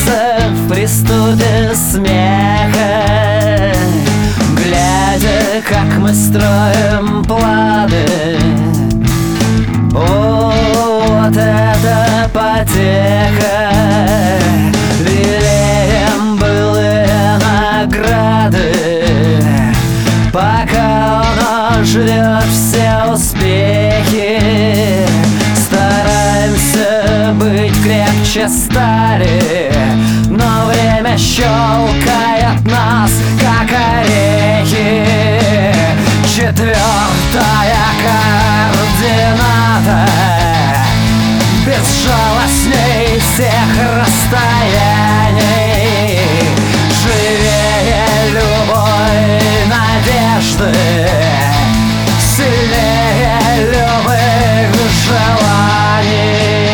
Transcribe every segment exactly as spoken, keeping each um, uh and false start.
бьется в приступе смеха, глядя, как мы строим планы. О, вот это потеха! Лелеем былые награды, пока он жрет все успехи. Стараемся быть крепче стали, но время щелкает нас, как орехи. Четвертая координата безжалостней всех расстояний. Живее любой надежды, сильнее любых желаний.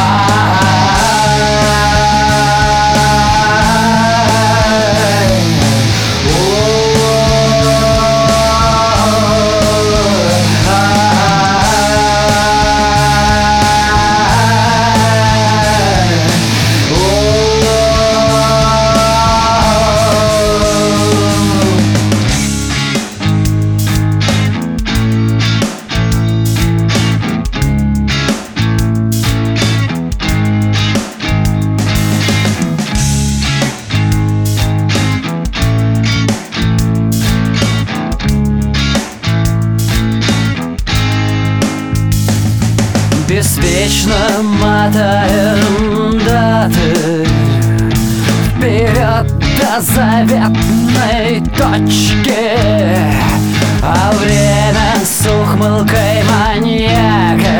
Беспечно мотаем даты вперед до заветной точки, а время с ухмылкой маньяка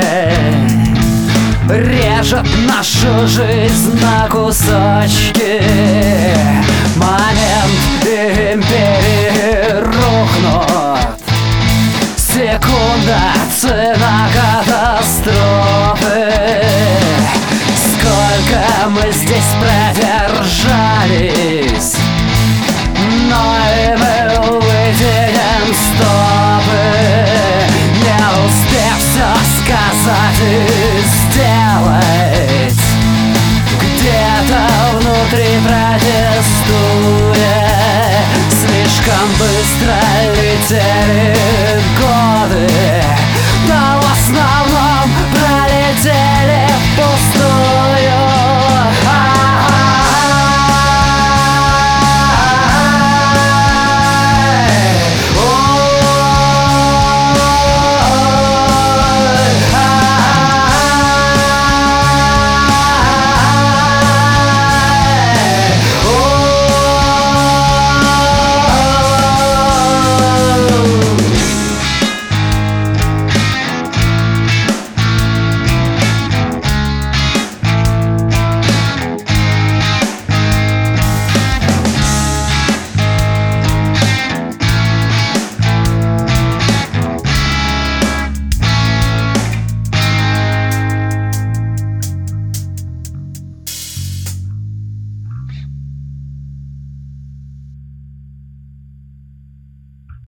режет нашу жизнь на кусочки. Момент империи рухнут, секунда цена катастрофы. Сколько мы здесь продержались, но и мы вытянем стопы, не успев все сказать и сделать. Где-то внутри протестуя, слишком быстро летели